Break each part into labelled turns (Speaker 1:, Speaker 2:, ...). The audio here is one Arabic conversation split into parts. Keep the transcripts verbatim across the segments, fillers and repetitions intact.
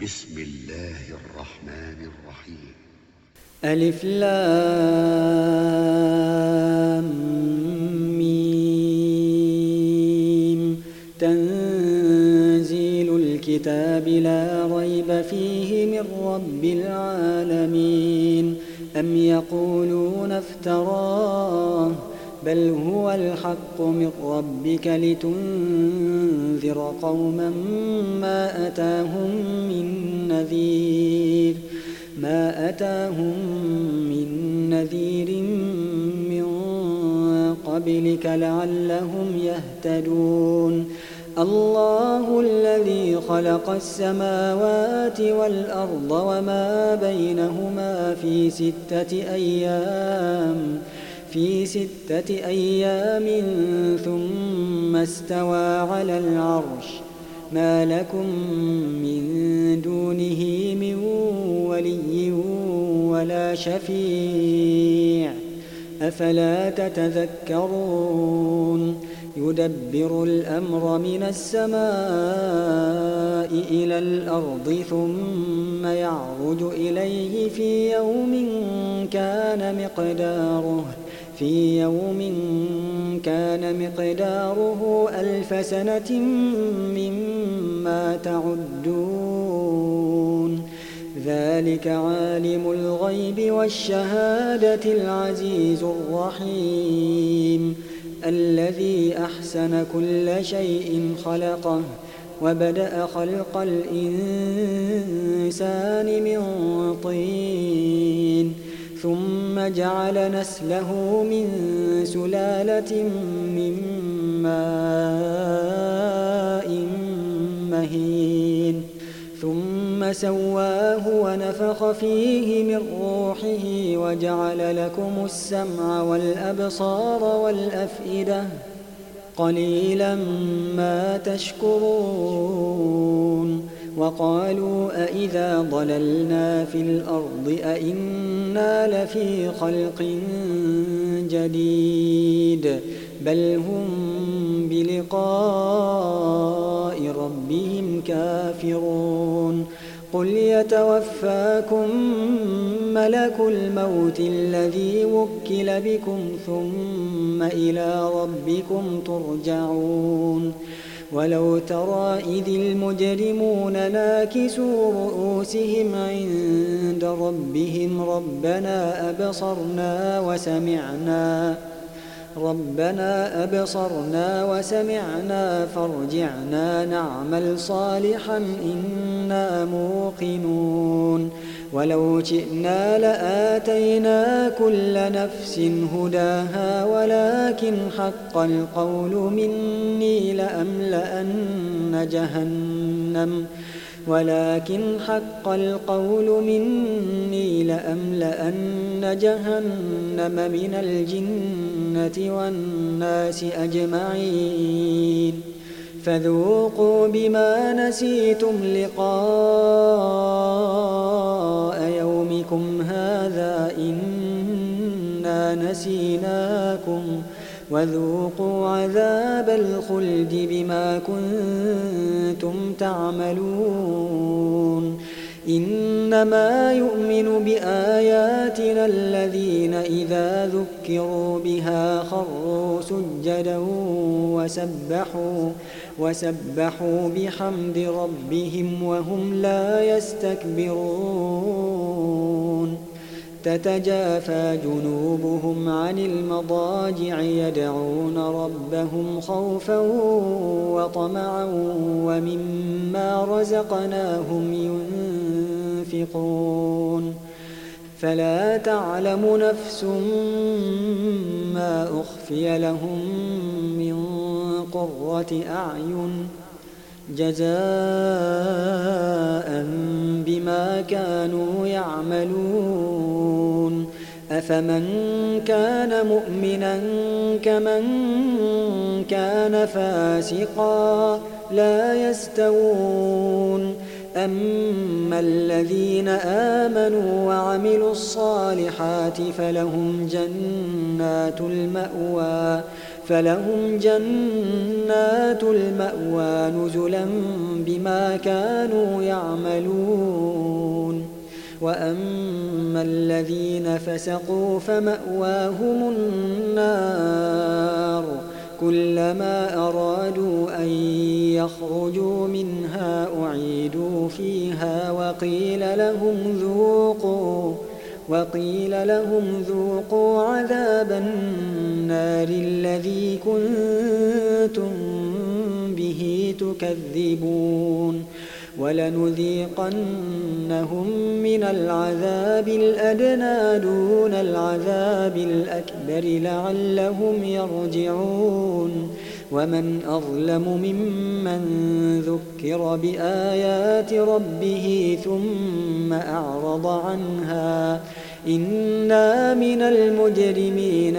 Speaker 1: بسم الله الرحمن الرحيم.
Speaker 2: ألف لام ميم. تنزيل الكتاب لا ريب فيه من رب العالمين. أم يقولون افتراه بل هو الحق من ربك لتنذر قوما ما أتاهم من نذير ما أتاهم من نذير من قبلك لعلهم يهتدون. الله الذي خلق السماوات والأرض وما بينهما في ستة أيام في ستة أيام ثم استوى على العرش. ما لكم من دونه من ولي ولا شفيع أفلا تتذكرون. يدبر الأمر من السماء إلى الأرض ثم يعرج إليه في يوم كان مقداره في يوم كان مقداره ألف سنة مما تعدون. ذلك عالم الغيب والشهادة العزيز الرحيم. الذي أحسن كل شيء خلقه وبدأ خلق الإنسان من طين ثم جعل نسله من سلالة من ماء مهين ثم سواه ونفخ فيه من روحه وجعل لكم السمع والأبصار والأفئدة قليلا ما تشكرون. وقالوا أإذا ضللنا في الأرض أإنا لفي خلق جديد بل هم بلقاء ربهم كافرون. قل يتوفاكم ملك الموت الذي وكل بكم ثم إلى ربكم ترجعون. ولو ترى إذ المجرمون ناكسوا رؤوسهم عند ربهم ربنا أبصرنا وسمعنا ربنا أبصرنا وسمعنا فارجعنا نعمل صالحا إنا موقنون. ولو شئنا لآتينا كل نفس هداها ولكن حق القول مني لأملأن جهنم ولكن حق القول مني لأملأن جهنم من الجنة والناس أجمعين. فذوقوا بما نسيتم لقاء يومكم هذا إنا نسيناكم وذوقوا عذاب الخلد بما كنتم تعملون. إنما يؤمن بآياتنا الذين إذا ذكروا بها خروا سجدا وسبحوا وسبحوا بحمد ربهم وهم لا يستكبرون. تتجافى جنوبهم عن المضاجع يدعون ربهم خوفا وطمعا ومما رزقناهم ينفقون. فلا تعلم نفس ما أخفي لهم من قرة أعين جزاء بما كانوا يعملون. أفمن كان مؤمنا كمن كان فاسقا لا يستوون. أما الذين آمنوا وعملوا الصالحات فلهم جنات المأوى فلهم جنات المأوى نزلا بما كانوا يعملون وأما الذين فسقوا فمأواهم النار كلما أرادوا أن يخرجوا منها أعيدوا فيها وقيل لهم ذوقوا وقيل لهم ذوقوا عذاب النار الذي كنتم به تكذبون ولنذيقنهم من العذاب الأدنى دون العذاب الأكبر لعلهم يرجعون ومن أظلم ممن ذكر بآيات ربه ثم أعرض عنها إنا من المجرمين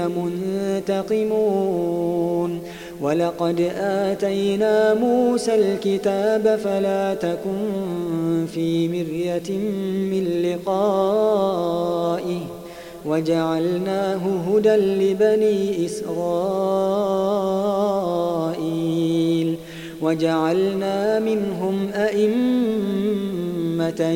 Speaker 2: منتقمون ولقد آتينا موسى الكتاب فلا تكن في مرية من لقائه وجعلناه هدى لبني إسرائيل وجعلنا منهم أئمة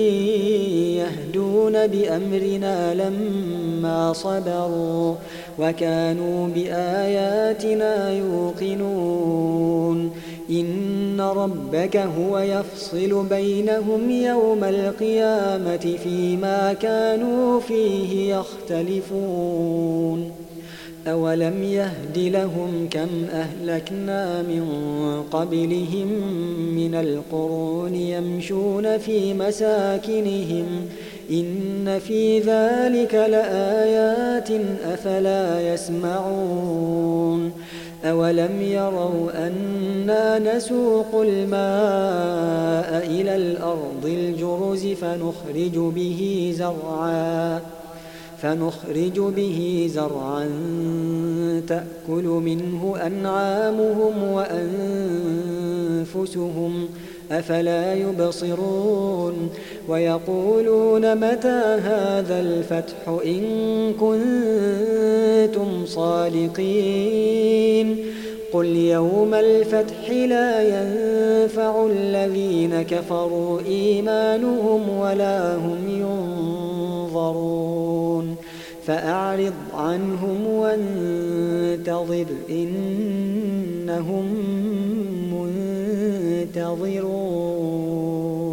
Speaker 2: يهدون بأمرنا لما صبروا وكانوا بآياتنا يوقنون إن ربك هو يفصل بينهم يوم القيامة فيما كانوا فيه يختلفون أولم يهد لهم كم أهلكنا من قبلهم من القرون يمشون في مساكنهم إن في ذلك لآيات أفلا يسمعون أولم يروا أنا نسوق الماء إلى الأرض الجرز فنخرج به زرعا فنخرج به زرعا تأكل منه أنعامهم وأنفسهم أفلا يبصرون ويقولون متى هذا الفتح إن كنتم صادقين قل يوم الفتح لا ينفع الذين كفروا إيمانهم ولا هم ينظرون فأعرض عنهم وانتظر إنهم منتظرون